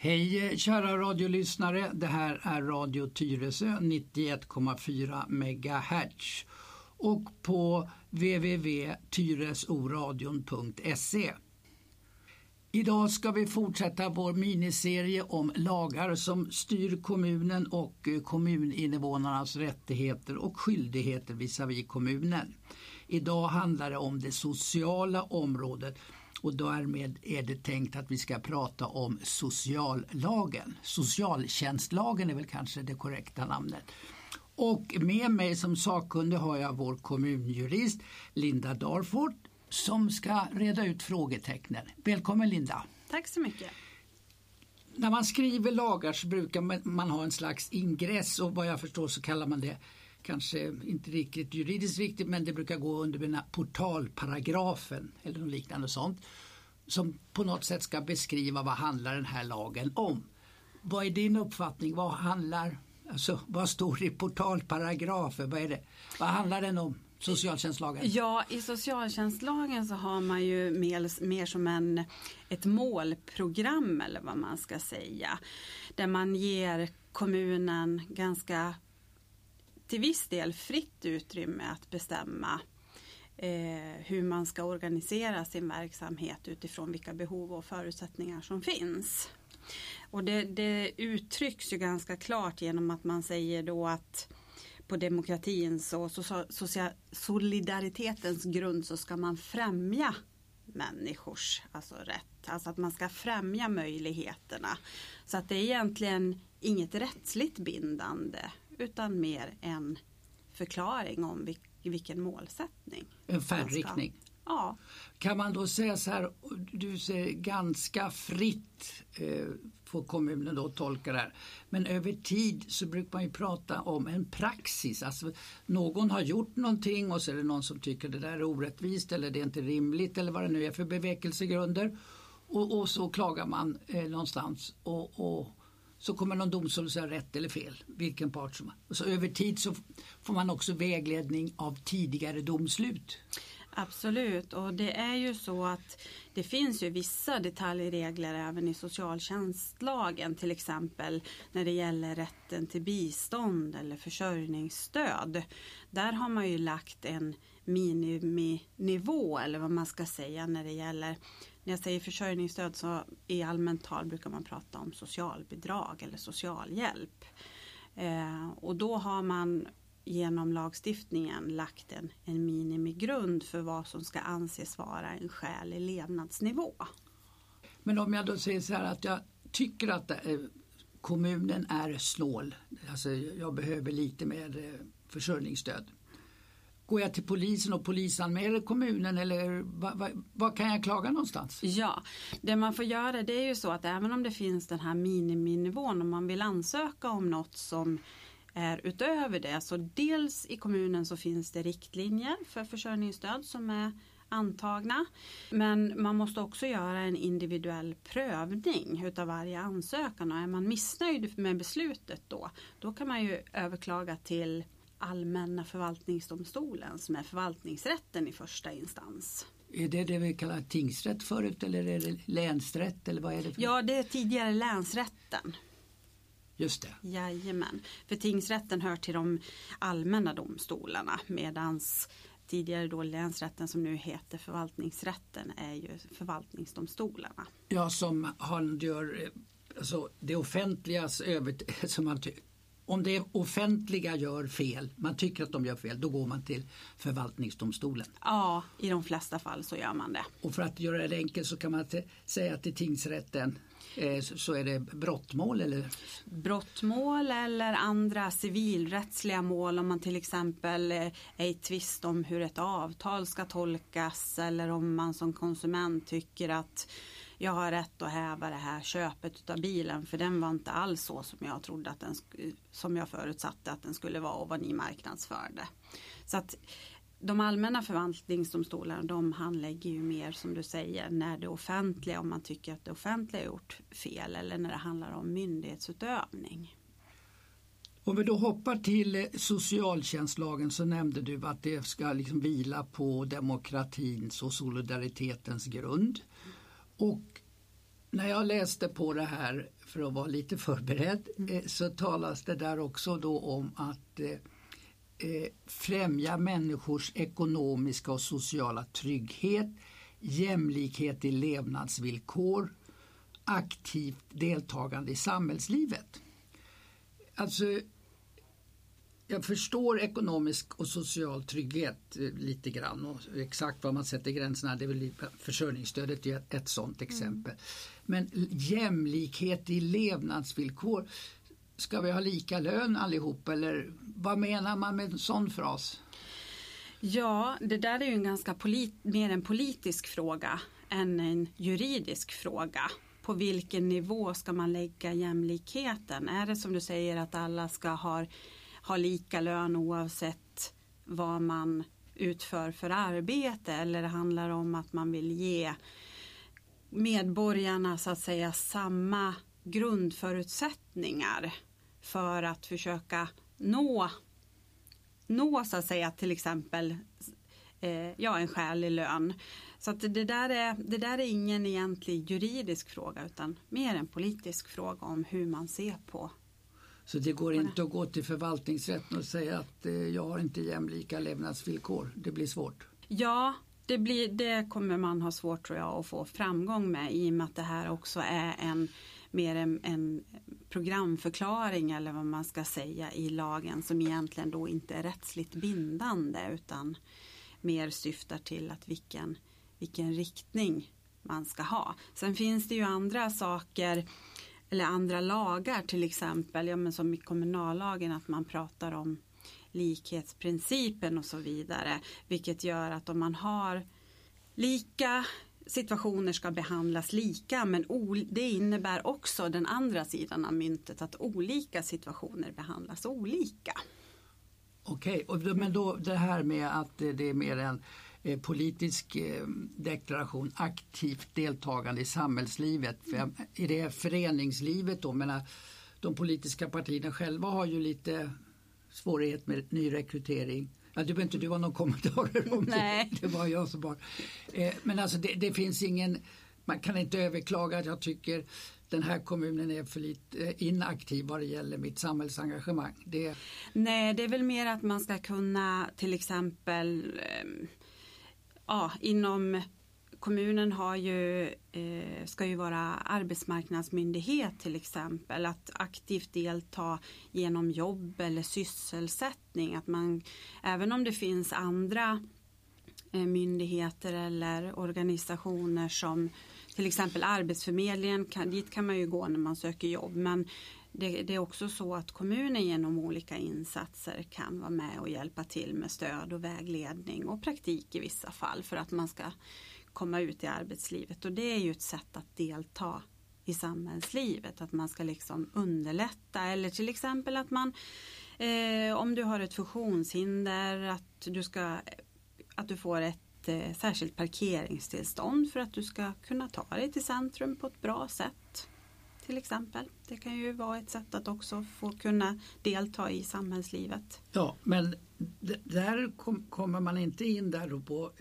Hej kära radiolyssnare, det här är Radio Tyresö 91,4 MHz och på www.tyresoradion.se. Idag ska vi fortsätta vår miniserie om lagar som styr kommunen och kommuninvånarnas rättigheter och skyldigheter visavi kommunen. Idag handlar det om det sociala området. Och därmed är det tänkt att vi ska prata om sociallagen. Socialtjänstlagen är väl kanske det korrekta namnet. Och med mig som sakkunnig har jag vår kommunjurist Linda Darford som ska reda ut frågetecknen. Välkommen Linda. Tack så mycket. När man skriver lagar så brukar man ha en slags ingress och vad jag förstår så kallar man det kanske inte riktigt juridiskt riktigt men det brukar gå under den här portalparagrafen eller något liknande sånt som på något sätt ska beskriva vad handlar den här lagen om. Vad är din uppfattning? Vad står i portalparagrafen? Vad handlar den om? Socialtjänstlagen? Ja, i socialtjänstlagen så har man ju mer som ett målprogram eller vad man ska säga. Där man ger kommunen ganska till viss del fritt utrymme att bestämma hur man ska organisera sin verksamhet utifrån vilka behov och förutsättningar som finns. Och det uttrycks ju ganska klart genom att man säger då att på demokratins och solidaritetens grund så ska man främja människors rätt. Alltså att man ska främja möjligheterna. Så att det är egentligen inget rättsligt bindande utan mer en förklaring om vilken målsättning. En färdriktning. Ja. Kan man då säga så här, du säger ganska fritt får kommunen då tolka det här. Men över tid så brukar man ju prata om en praxis. Alltså någon har gjort någonting och så är det någon som tycker det där är orättvist eller det är inte rimligt eller vad det nu är för bevekelsegrunder. Och så klagar man någonstans och så kommer någon domstol och säger rätt eller fel, vilken part som är. Och så över tid så får man också vägledning av tidigare domslut. Absolut, och det är ju så att det finns ju vissa detaljregler även i socialtjänstlagen, till exempel när det gäller rätten till bistånd eller försörjningsstöd. Där har man ju lagt en miniminivå eller vad man ska säga när det gäller, när jag säger försörjningsstöd så i allmänt tal brukar man prata om socialbidrag eller socialhjälp. Och då har man genom lagstiftningen lagt en minimigrund för vad som ska anses vara en skälig levnadsnivå. Men om jag då säger så här att jag tycker att kommunen är snål, alltså jag behöver lite mer försörjningsstöd. Går jag till polisen och polisanmäler kommunen eller vad kan jag klaga någonstans? Ja, det man får göra det är ju så att även om det finns den här miniminivån om man vill ansöka om något som är utöver det, så dels i kommunen så finns det riktlinjer för försörjningsstöd som är antagna, men man måste också göra en individuell prövning utav varje ansökan och är man missnöjd med beslutet då kan man ju överklaga till allmänna förvaltningsdomstolen som är förvaltningsrätten i första instans. Är det vi kallar tingsrätt förut eller är det länsrätt eller vad är det för? Ja, det är tidigare länsrätten. Just det. Jajamän. För tingsrätten hör till de allmänna domstolarna medans tidigare då länsrätten som nu heter förvaltningsrätten är ju förvaltningsdomstolarna. Ja, som gör alltså det offentligas om det offentliga gör fel, man tycker att de gör fel, då går man till förvaltningsdomstolen. Ja, i de flesta fall så gör man det. Och för att göra det enkelt så kan man säga att i tingsrätten så är det brottmål eller? Brottmål eller andra civilrättsliga mål om man till exempel är i tvist om hur ett avtal ska tolkas eller om man som konsument tycker att jag har rätt att häva det här köpet av bilen för den var inte alls så som jag trodde att som jag förutsatte att den skulle vara och vad ni marknadsförde. Så att de allmänna förvaltningsdomstolarna de handlägger ju mer som du säger när det offentliga, om man tycker att det offentliga har gjort fel eller när det handlar om myndighetsutövning. Om vi då hoppar till socialtjänstlagen så nämnde du att det ska liksom vila på demokratins och solidaritetens grund. Och När jag läste på det här för att vara lite förberedd så talas det där också då om att främja människors ekonomiska och sociala trygghet, jämlikhet i levnadsvillkor, aktivt deltagande i samhällslivet. Alltså, jag förstår ekonomisk och social trygghet lite grann och exakt vad man sätter gränserna, det är väl försörjningsstödet är ett sådant exempel. Men jämlikhet i levnadsvillkor, ska vi ha lika lön allihop eller vad menar man med en sån fras? Ja, det där är ju en ganska mer en politisk fråga än en juridisk fråga. På vilken nivå ska man lägga jämlikheten? Är det som du säger att alla ska ha lika lön oavsett vad man utför för arbete, eller det handlar om att man vill ge medborgarna så att säga samma grundförutsättningar för att försöka nå så att säga till exempel en skälig lön. Så att det där är ingen egentlig juridisk fråga utan mer en politisk fråga om hur man ser på. Så det går inte att gå till förvaltningsrätten och säga att jag har inte jämlika levnadsvillkor. Det blir svårt. Ja, det kommer man ha svårt tror jag att få framgång med i och med att det här också är en programförklaring eller vad man ska säga i lagen som egentligen då inte är rättsligt bindande utan mer syftar till att vilken riktning man ska ha. Sen finns det ju andra saker eller andra lagar till exempel, som i kommunallagen att man pratar om likhetsprincipen och så vidare. Vilket gör att om man har lika situationer ska behandlas lika men det innebär också den andra sidan av myntet att olika situationer behandlas olika. Okej, men då det här med att det är mer en politisk deklaration, aktivt deltagande i samhällslivet. I det föreningslivet då, menar de politiska partierna själva har ju lite svårighet med nyrekrytering. Ja, det behöver inte du ha någon kommentar om det. Det var jag som bara. Men alltså det finns man kan inte överklaga att jag tycker den här kommunen är för lite inaktiv vad det gäller mitt samhällsengagemang. Nej, det är väl mer att man ska kunna till exempel inom kommunen ska ju vara arbetsmarknadsmyndighet till exempel, att aktivt delta genom jobb eller sysselsättning, att man även om det finns andra myndigheter eller organisationer som till exempel Arbetsförmedlingen, dit kan man ju gå när man söker jobb, men det är också så att kommunen genom olika insatser kan vara med och hjälpa till med stöd och vägledning och praktik i vissa fall för att man ska komma ut i arbetslivet. Och det är ju ett sätt att delta i samhällslivet, att man ska liksom underlätta, eller till exempel att man om du har ett funktionshinder att du får ett särskilt parkeringstillstånd för att du ska kunna ta dig till centrum på ett bra sätt. Till exempel. Det kan ju vara ett sätt att också få kunna delta i samhällslivet. Ja, men där kommer man inte in där då på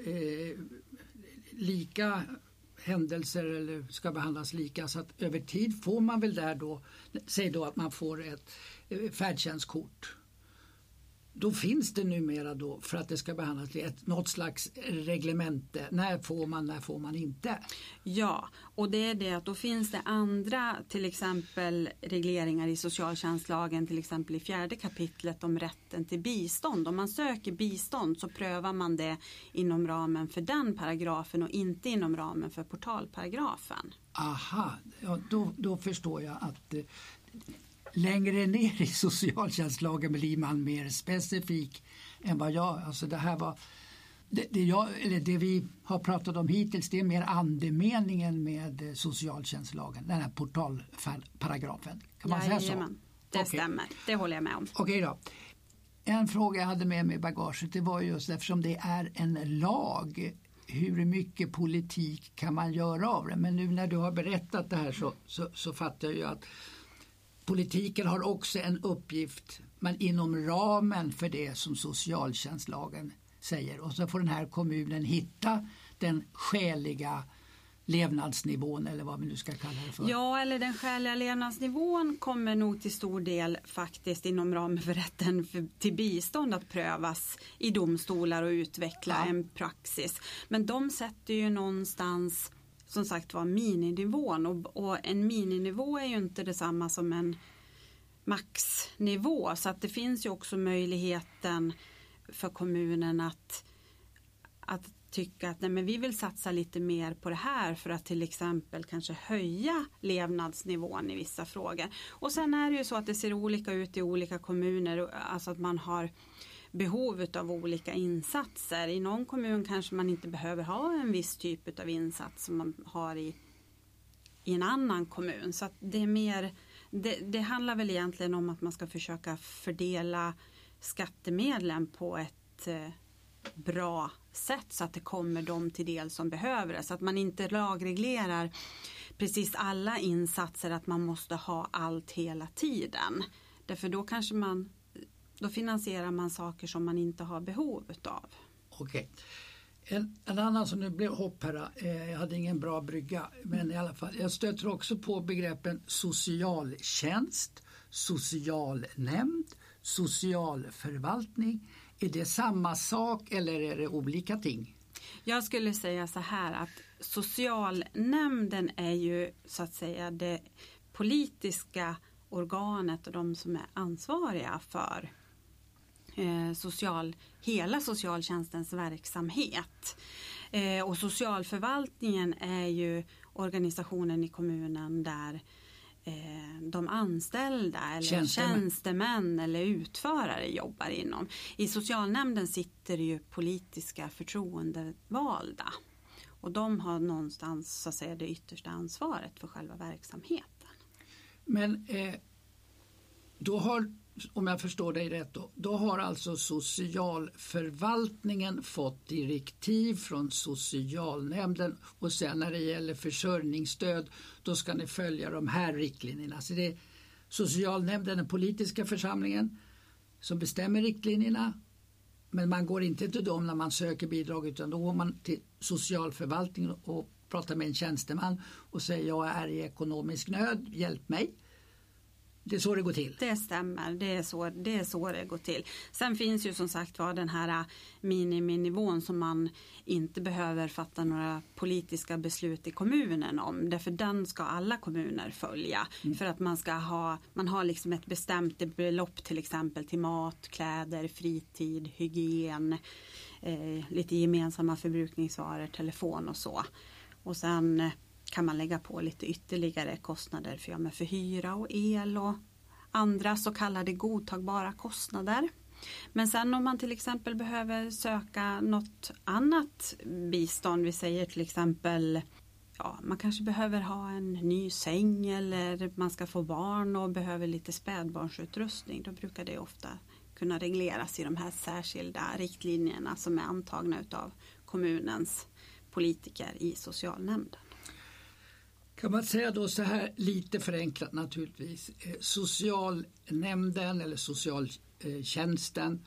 lika händelser eller ska behandlas lika, så att över tid får man väl där då, säg då att man får ett färdtjänstkort. Då finns det numera då för att det ska behandlas något slags reglemente. När får man inte? Ja, och det är det att då finns det andra till exempel regleringar i socialtjänstlagen, till exempel i 4:e kapitlet om rätten till bistånd. Om man söker bistånd så prövar man det inom ramen för den paragrafen och inte inom ramen för portalparagrafen. Aha, ja, då förstår jag att längre ner i socialtjänstlagen blir man mer specifik än vad jag. Alltså det här var det vi har pratat om hittills, det är mer andemeningen med socialtjänstlagen, den här portalparagrafen. Kan man säga så? Det stämmer, det håller jag med om. Okej då. En fråga jag hade med mig i bagaget, det var just eftersom det är en lag, hur mycket politik kan man göra av det? Men nu när du har berättat det här så fattar jag ju att politiken har också en uppgift, men inom ramen för det som socialtjänstlagen säger. Och så får den här kommunen hitta den skäliga levnadsnivån eller vad vi nu ska kalla det för. Ja, eller den skäliga levnadsnivån kommer nog till stor del faktiskt inom ramen för rätten till bistånd att prövas i domstolar och utveckla en praxis. Men de sätter ju någonstans som sagt var mininivån och en mininivå är ju inte detsamma som en maxnivå, så att det finns ju också möjligheten för kommunen att tycka att nej, men vi vill satsa lite mer på det här för att till exempel kanske höja levnadsnivån i vissa frågor. Och sen är det ju så att det ser olika ut i olika kommuner, alltså att man har behov av olika insatser. I någon kommun kanske man inte behöver ha en viss typ av insats som man har i en annan kommun. Så att det är mer, det handlar väl egentligen om att man ska försöka fördela skattemedlen på ett bra sätt så att det kommer dem till del som behöver det. Så att man inte lagreglerar precis alla insatser, att man måste ha allt hela tiden. Därför då finansierar man saker som man inte har behov utav. Okej. En annan som nu blev hopp här, jag hade ingen bra brygga, men i alla fall, jag stöter också på begreppen socialtjänst, socialnämnd, socialförvaltning. Är det samma sak eller är det olika ting? Jag skulle säga så här att socialnämnden är ju så att säga det politiska organet och de som är ansvariga för hela socialtjänstens verksamhet. Och socialförvaltningen är ju organisationen i kommunen där de anställda eller tjänstemän eller utförare jobbar inom. I socialnämnden sitter ju politiska förtroendevalda. Och de har någonstans så att säga det yttersta ansvaret för själva verksamheten. Men då har, om jag förstår dig rätt, då har alltså socialförvaltningen fått direktiv från socialnämnden och sen när det gäller försörjningsstöd då ska ni följa de här riktlinjerna. Så det är socialnämnden, den politiska församlingen, som bestämmer riktlinjerna, men man går inte till dem när man söker bidrag, utan då går man till socialförvaltningen och pratar med en tjänsteman och säger jag är i ekonomisk nöd, hjälp mig. Det är så det går till. Det stämmer, det är så det går till. Sen finns ju som sagt var den här miniminivån som man inte behöver fatta några politiska beslut i kommunen om. Därför den ska alla kommuner följa. För att man har liksom ett bestämt belopp till exempel till mat, kläder, fritid, hygien, lite gemensamma förbrukningsvaror, telefon och så. Och sen kan man lägga på lite ytterligare kostnader för hyra och el och andra så kallade godtagbara kostnader. Men sen om man till exempel behöver söka något annat bistånd, vi säger till exempel man kanske behöver ha en ny säng eller man ska få barn och behöver lite spädbarnsutrustning, då brukar det ofta kunna regleras i de här särskilda riktlinjerna som är antagna av kommunens politiker i socialnämnden. Kan man säga då så här lite förenklat naturligtvis, socialnämnden eller socialtjänsten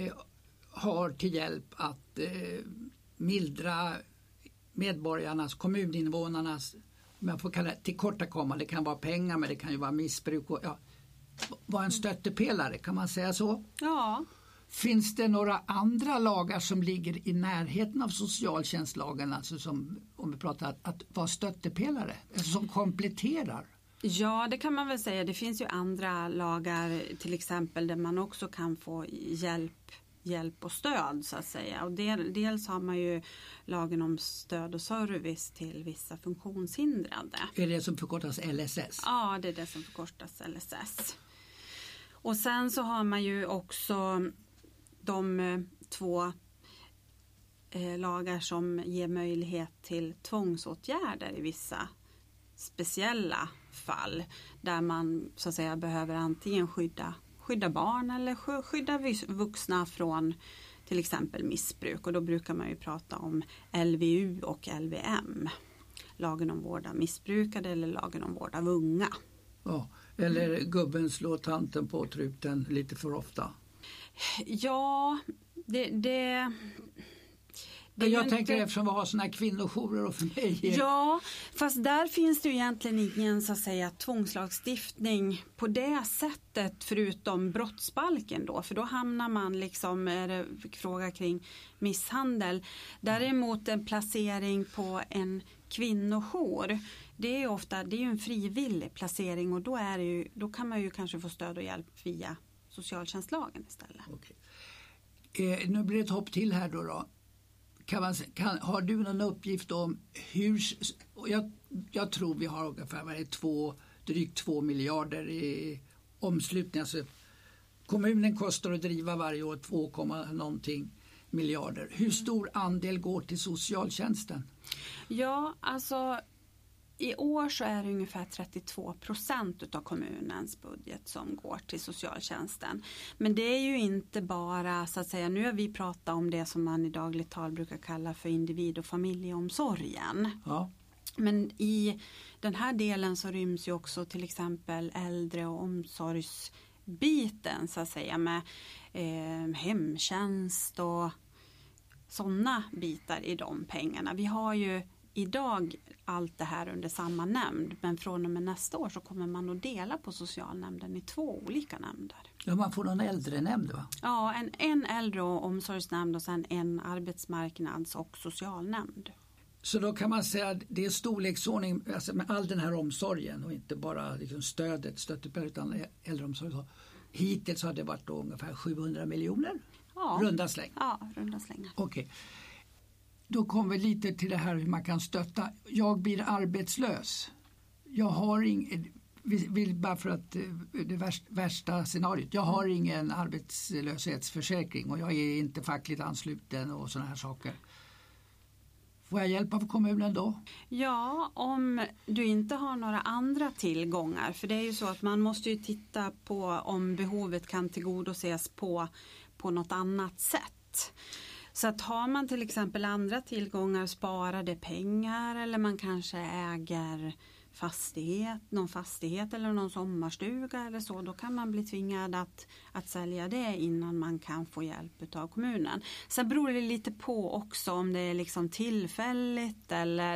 har till hjälp att mildra medborgarnas, kommuninvånarnas, om jag får kalla det tillkortakommande, det kan vara pengar men det kan ju vara missbruk och vara en stöttepelare, kan man säga så? Ja. Finns det några andra lagar som ligger i närheten av socialtjänstlagen, alltså som, om vi pratar att vara stöttepelare, alltså som kompletterar? Ja, det kan man väl säga. Det finns ju andra lagar till exempel där man också kan få hjälp och stöd så att säga. Och dels har man ju lagen om stöd och service till vissa funktionshindrade. Är det som förkortas LSS? Ja, det är det som förkortas LSS. Och sen så har man ju också de 2 lagar som ger möjlighet till tvångsåtgärder i vissa speciella fall där man så att säga behöver antingen skydda barn eller skydda vuxna från till exempel missbruk, och då brukar man ju prata om LVU och LVM, lagen om vård av missbrukare eller lagen om vård av unga. Ja, eller gubben slår tanten på truten lite för ofta. Ja, Jag tänker eftersom vi har såna här kvinnojourer och för mig. Ja, fast där finns det ju egentligen ingen så att säga tvångslagstiftning på det sättet förutom brottsbalken då. För då hamnar man liksom, är det fråga kring misshandel. Däremot en placering på en kvinnojour, det är ju en frivillig placering och då kan man ju kanske få stöd och hjälp via socialtjänstlagen istället. Okej. Nu blir det ett hopp till här då. Har du någon uppgift om hur... Jag tror vi har ungefär drygt 2 miljarder i omslutning. Alltså, kommunen kostar att driva varje år 2, någonting miljarder. Hur stor andel går till socialtjänsten? Ja, alltså i år så är det ungefär 32% av kommunens budget som går till socialtjänsten. Men det är ju inte bara så att säga, nu har vi pratat om det som man i dagligt tal brukar kalla för individ- och familjeomsorgen. Ja. Men i den här delen så ryms ju också till exempel äldre- och omsorgsbiten så att säga med hemtjänst och sådana bitar i de pengarna. Vi har ju idag allt det här under samma nämnd, men från och med nästa år så kommer man att dela på socialnämnden i 2 olika nämnder. Ja, man får någon äldrenämnd va? Ja, en äldre- och omsorgsnämnd och sen en arbetsmarknads- och socialnämnd. Så då kan man säga att det är storleksordning alltså med all den här omsorgen och inte bara liksom stödet utan äldreomsorg. Hittills har det varit då ungefär 700 miljoner. Ja. Runda släng. Ja, runda slängar. Okej. Då kommer vi lite till det här hur man kan stötta. Jag blir arbetslös. Jag har vill bara för att det värsta scenariot. Jag har ingen arbetslöshetsförsäkring och jag är inte fackligt ansluten och sådana här saker. Får jag hjälp av kommunen då? Ja, om du inte har några andra tillgångar. För det är ju så att man måste ju titta på om behovet kan tillgodoses på något annat sätt. Så att har man till exempel andra tillgångar, sparade pengar eller man kanske äger någon fastighet eller någon sommarstuga eller så, då kan man bli tvingad att sälja det innan man kan få hjälp av kommunen. Sen beror det lite på också om det är liksom tillfälligt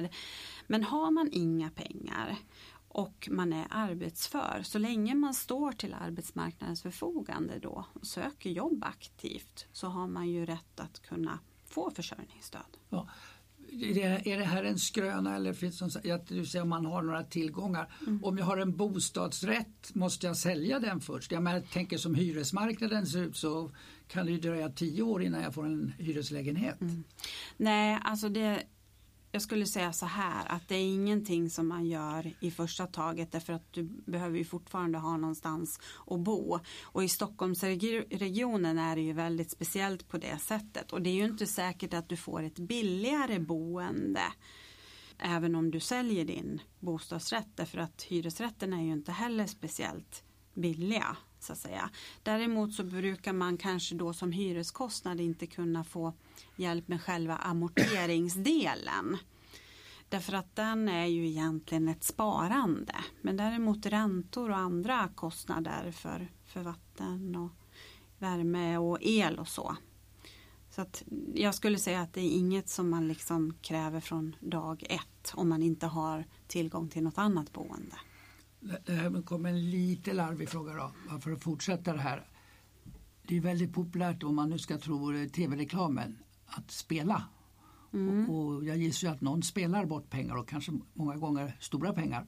men har man inga pengar och man är arbetsför, så länge man står till arbetsmarknadens förfogande då och söker jobb aktivt, så har man ju rätt att kunna få försörjningsstöd. Ja. Är det här en skröna eller finns det du säger om man har några tillgångar? Om jag har en bostadsrätt, måste jag sälja den först? Jag tänker som hyresmarknaden ser ut så kan det ju dröja 10 år innan jag får en hyreslägenhet. Nej, alltså jag skulle säga så här att det är ingenting som man gör i första taget, därför att du behöver ju fortfarande ha någonstans att bo. Och i Stockholmsregionen är det ju väldigt speciellt på det sättet. Och det är ju inte säkert att du får ett billigare boende även om du säljer din bostadsrätt, därför att hyresrätten är ju inte heller speciellt billiga så att säga. Däremot så brukar man kanske då som hyreskostnad inte kunna få hjälp med själva amorteringsdelen. Därför att den är ju egentligen ett sparande. Men däremot räntor och andra kostnader för vatten och värme och el och så. Så att jag skulle säga att det är inget som man liksom kräver från dag 1 om man inte har tillgång till något annat boende. Det här kommer en lite larvig fråga då, för att fortsätta det här. Det är väldigt populärt, om man nu ska tro tv-reklamen, att spela. Och jag gissar ju att någon spelar bort pengar och kanske många gånger stora pengar.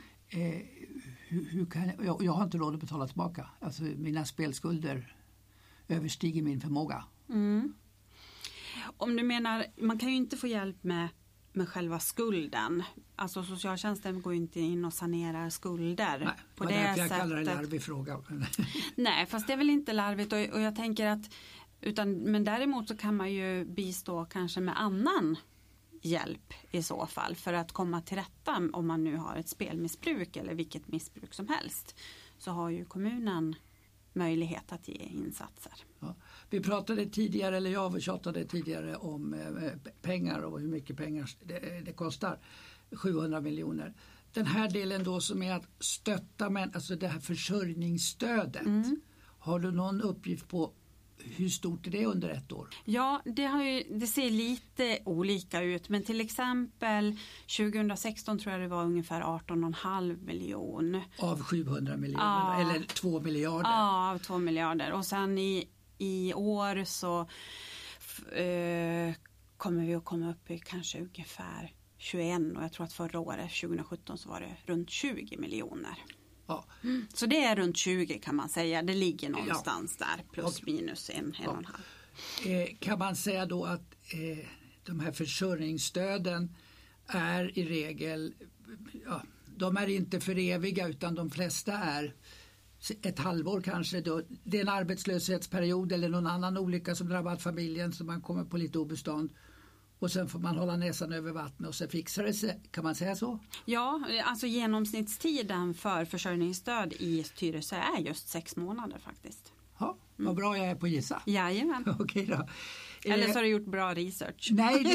Hur kan jag har inte råd att betala tillbaka. Alltså mina spelskulder överstiger min förmåga. Om du menar, man kan ju inte få hjälp med själva skulden. Alltså socialtjänsten går ju inte in och sanerar skulder. Nej, på det jag sättet. Kallar det larvig fråga. Nej, fast det är väl inte larvigt och jag tänker att men däremot så kan man ju bistå kanske med annan hjälp i så fall för att komma till rätta om man nu har ett spelmissbruk eller vilket missbruk som helst, så har ju kommunen möjlighet att ge insatser. Ja. Vi pratade tidigare, eller jag tjatade tidigare om pengar och hur mycket pengar det kostar, 700 miljoner. Den här delen då som är att stötta, men alltså det här försörjningsstödet, har du någon uppgift på hur stort är det under ett år? Ja, det ser lite olika ut, men till exempel 2016 tror jag det var ungefär 18,5 miljon. Av 700 miljoner, eller 2 miljarder? Ja, av 2 miljarder. Och sen i år så kommer vi att komma upp i kanske ungefär 21, och jag tror att förra året, 2017, så var det runt 20 miljoner. Ja. Så det är runt 20 kan man säga. Det ligger någonstans där, plus minus 1,5. Kan man säga då att de här försörjningsstöden är i regel, de är inte för eviga, utan de flesta är ett halvår kanske. Då. Det är en arbetslöshetsperiod eller någon annan olycka som drabbat familjen, så man kommer på lite obestånd. Och sen får man hålla näsan över vattnet och så fixar det sig. Kan man säga så? Ja, alltså genomsnittstiden för försörjningsstöd i Tyresö är just 6 månader faktiskt. Ja, vad bra jag är på att gissa. Jajamän. Okej då. Eller så har du gjort bra research. Nej,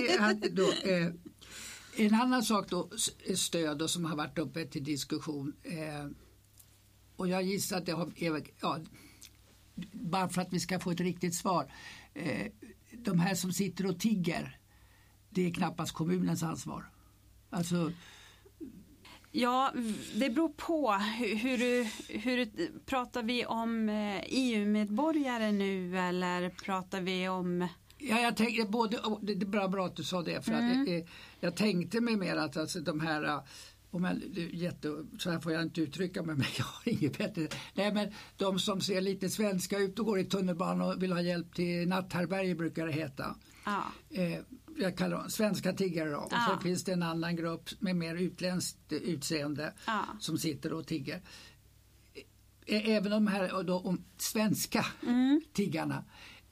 en annan sak då, stöd då, som har varit uppe till diskussion. Och jag gissar att det har, bara för att vi ska få ett riktigt svar. De här som sitter och tigger, det är knappast kommunens ansvar. Alltså... Ja, det beror på. Hur pratar vi om EU-medborgare nu, eller pratar vi om... Ja, jag tänkte det är bra att du sa det, för att jag tänkte mig mer att alltså, de här... så här får jag inte uttrycka mig, men jag har inget bättre. Nej, men de som ser lite svenska ut och går i tunnelbanan och vill ha hjälp till natthärbärge brukar det heta. Ja. Jag kallar dem svenska tiggare då. Och så finns det en annan grupp med mer utländskt utseende som sitter och tigger. Även de här då, svenska tiggarna,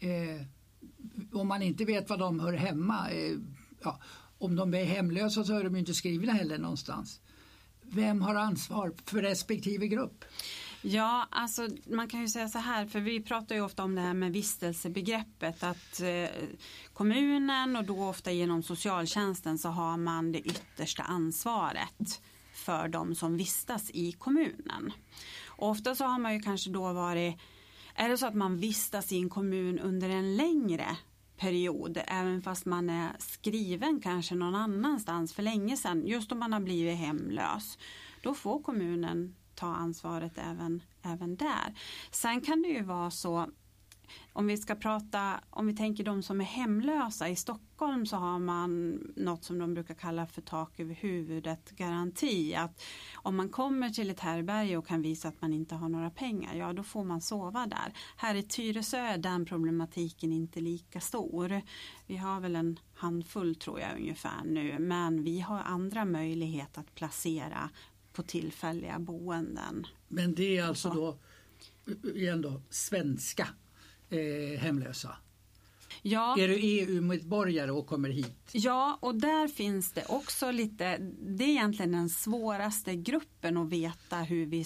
om man inte vet var de hör hemma, om de är hemlösa så är de inte skrivna heller någonstans. Vem har ansvar för respektive grupp? Ja, alltså man kan ju säga så här, för vi pratar ju ofta om det här med vistelsebegreppet, att kommunen och då ofta genom socialtjänsten så har man det yttersta ansvaret för de som vistas i kommunen. Och ofta så har man ju kanske då varit, är det så att man vistas i en kommun under en längre period, även fast man är skriven kanske någon annanstans för länge sedan, just om man har blivit hemlös, då får kommunen ta ansvaret även där. Sen kan det ju vara så, om vi tänker de som är hemlösa i Stockholm, så har man något som de brukar kalla för tak över huvudet garanti, att om man kommer till ett härbärge och kan visa att man inte har några pengar, ja då får man sova där. Här i Tyresö är den problematiken inte lika stor. Vi har väl en handfull tror jag ungefär nu, men vi har andra möjligheter att placera på tillfälliga boenden. Men det är alltså då igen då svenska hemlösa. Ja. Är du EU-medborgare och kommer hit? Ja, och där finns det också lite, det är egentligen den svåraste gruppen att veta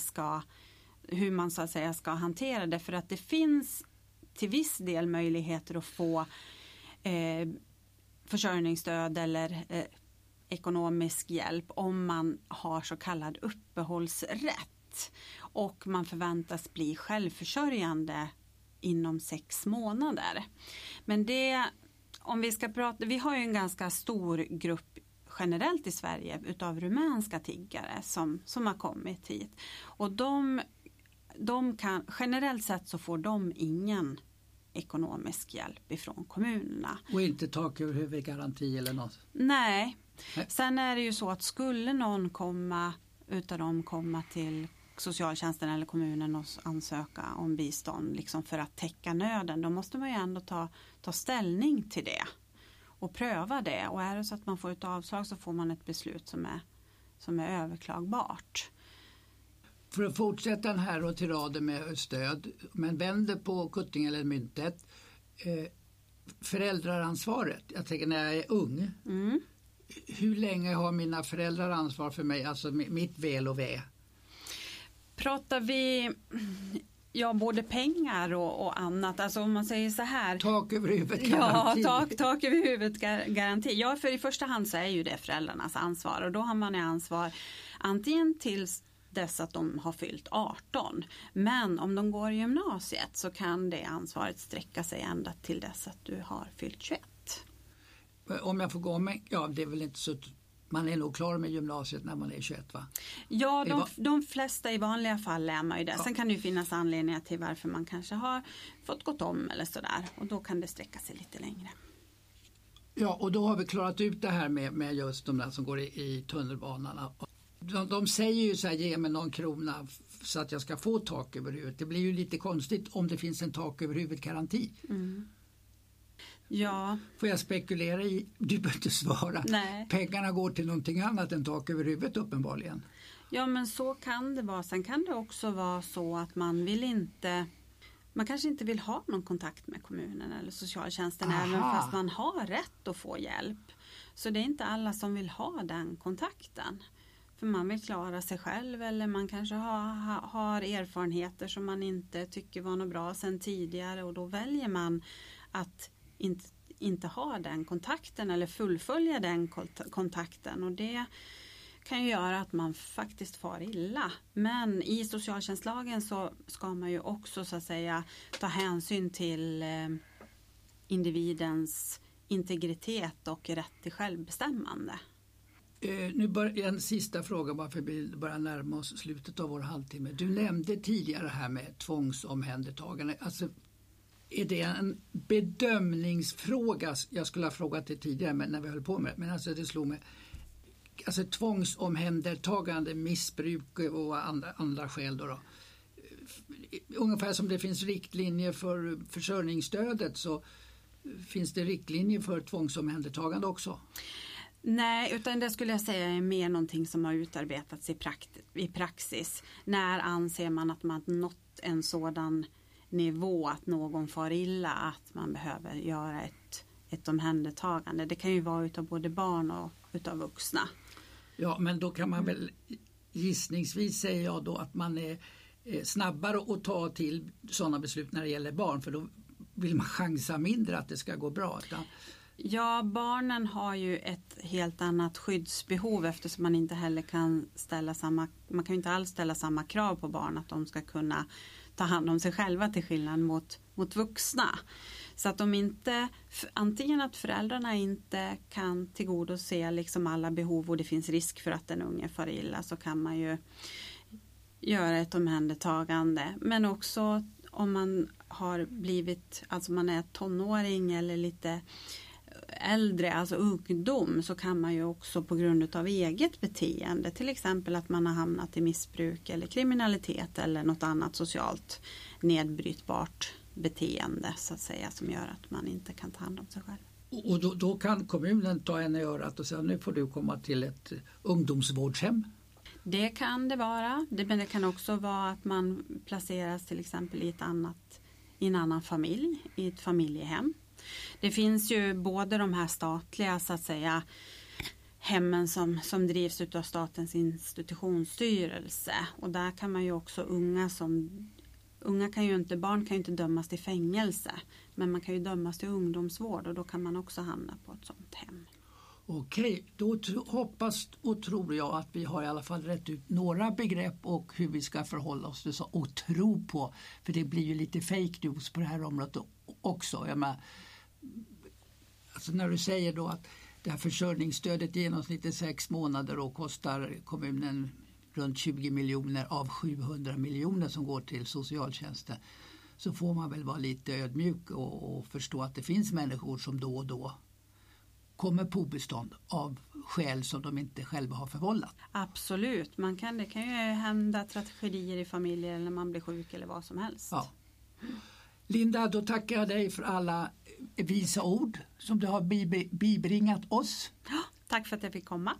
hur man så att säga ska hantera det, för att det finns till viss del möjligheter att få försörjningsstöd eller ekonomisk hjälp om man har så kallad uppehållsrätt och man förväntas bli självförsörjande inom 6 månader. Men det, om vi ska prata, vi har ju en ganska stor grupp generellt i Sverige utav rumänska tiggare som har kommit hit. Och de kan, generellt sett så får de ingen ekonomisk hjälp ifrån kommunerna. Och inte tak över huvudgaranti eller något? Nej. Sen är det ju så att skulle någon utav dem komma till socialtjänsten eller kommunen och ansöka om bistånd liksom för att täcka nöden, då måste man ju ändå ta ställning till det och pröva det. Och är det så att man får ett avslag så får man ett beslut som är överklagbart. För att fortsätta den här och till raden med stöd, men vänder på kuttingen eller myntet, föräldraransvaret. Jag tänker när jag är ung, hur länge har mina föräldrar ansvar för mig, alltså mitt väl och ve? Pratar vi både pengar och annat, alltså om man säger så här. Tak över huvudet garanti. Ja, tak över huvudet garanti. Ja, för i första hand så är ju det föräldrarnas ansvar, och då har man ansvar antingen tills dess att de har fyllt 18. Men om de går i gymnasiet så kan det ansvaret sträcka sig ända till dess att du har fyllt 21. Om jag får gå med, ja det är väl inte så, man är nog klar med gymnasiet när man är 21 va? Ja, de flesta i vanliga fall är man ju det. Ja. Sen kan det ju finnas anledningar till varför man kanske har fått gått om eller sådär. Och då kan det sträcka sig lite längre. Ja, och då har vi klarat ut det här med just de där som går i tunnelbanorna. De säger ju så här, ge mig någon krona så att jag ska få tak över huvudet. Det blir ju lite konstigt om det finns en tak över huvudet-garanti. Mm. Ja. Får jag spekulera i, du behöver inte svara. Nej. Pengarna går till någonting annat än tak över huvudet uppenbarligen. Ja, men så kan det vara. Sen kan det också vara så att man kanske inte vill ha någon kontakt med kommunen eller socialtjänsten. Aha. Även fast man har rätt att få hjälp. Så det är inte alla som vill ha den kontakten. För man vill klara sig själv eller man kanske har erfarenheter som man inte tycker var något bra sedan tidigare. Och då väljer man att inte ha den kontakten eller fullfölja den kontakten. Och det kan ju göra att man faktiskt far illa. Men i socialtjänstlagen så ska man ju också så att säga ta hänsyn till individens integritet och rätt till självbestämmande. Nu en sista fråga bara för vi börjar närma oss slutet av vår halvtimme. Du nämnde tidigare här med tvångsomhändertagande. Alltså, är det en bedömningsfråga? Jag skulle ha frågat det tidigare men när vi höll på med det. Men alltså det slog mig. Alltså tvångsomhändertagande, missbruk och andra skäl då. Ungefär som det finns riktlinjer för försörjningsstödet så finns det riktlinjer för tvångsomhändertagande också. Nej, utan det skulle jag säga är mer någonting som har utarbetats i praxis. När anser man att man nått en sådan nivå att någon far illa att man behöver göra ett omhändertagande. Det kan ju vara utav både barn och utav vuxna. Ja, men då kan man väl gissningsvis säga jag då att man är snabbare att ta till sådana beslut när det gäller barn för då vill man chansa mindre att det ska gå bra. Ja, barnen har ju ett helt annat skyddsbehov eftersom man inte heller kan man kan ju inte alls ställa samma krav på barn att de ska kunna ta hand om sig själva till skillnad mot vuxna. Så att antingen att föräldrarna inte kan tillgodose liksom alla behov och det finns risk för att den unge far illa så kan man ju göra ett omhändertagande. Men också om man har blivit, alltså man är tonåring eller lite äldre, alltså ungdom, så kan man ju också på grund av eget beteende, till exempel att man har hamnat i missbruk eller kriminalitet eller något annat socialt nedbrytbart beteende så att säga som gör att man inte kan ta hand om sig själv. Och då kan kommunen ta en i örat och säga nu får du komma till ett ungdomsvårdshem? Det kan det vara, men det kan också vara att man placeras till exempel i en annan familj, i ett familjehem. Det finns ju både de här statliga så att säga hemmen som drivs av Statens institutionsstyrelse och där kan man ju också barn kan ju inte dömas till fängelse men man kan ju dömas till ungdomsvård och då kan man också hamna på ett sånt hem. Okej, då hoppas och tror jag att vi har i alla fall rätt ut några begrepp och hur vi ska förhålla oss till så och tro på, för det blir ju lite fake news på det här området också. Jag menar, alltså när du säger då att det här försörjningsstödet genomsnittligt 6 månader och kostar kommunen runt 20 miljoner av 700 miljoner som går till socialtjänsten så får man väl vara lite ödmjuk och förstå att det finns människor som då och då kommer på obestånd av skäl som de inte själva har förvållat. Absolut, det kan ju hända tragedier i familjer när man blir sjuk eller vad som helst. Ja. Linda, då tackar jag dig för alla visa ord som du har bibringat oss. Ja, tack för att jag fick komma.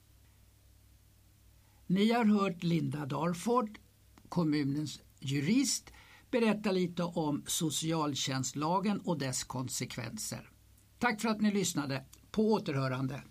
Ni har hört Linda Darford, kommunens jurist, berätta lite om socialtjänstlagen och dess konsekvenser. Tack för att ni lyssnade. På återhörande.